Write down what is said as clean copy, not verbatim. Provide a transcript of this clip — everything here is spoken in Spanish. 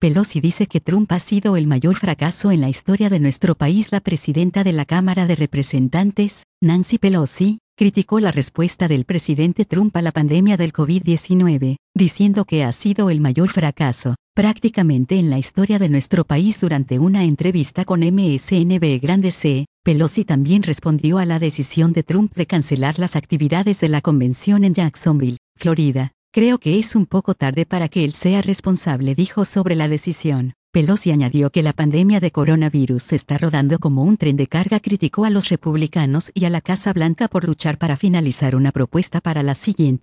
Pelosi dice que Trump ha sido el mayor fracaso en la historia de nuestro país. La presidenta de la Cámara de Representantes, Nancy Pelosi, criticó la respuesta del presidente Trump a la pandemia del COVID-19, diciendo que ha sido el mayor fracaso, prácticamente en la historia de nuestro país. Durante una entrevista con MSNBC, Pelosi también respondió a la decisión de Trump de cancelar las actividades de la convención en Jacksonville, Florida. Creo que es un poco tarde para que él sea responsable, dijo sobre la decisión. Pelosi añadió que la pandemia de coronavirus está rodando como un tren de carga. Criticó a los republicanos y a la Casa Blanca por luchar para finalizar una propuesta para la siguiente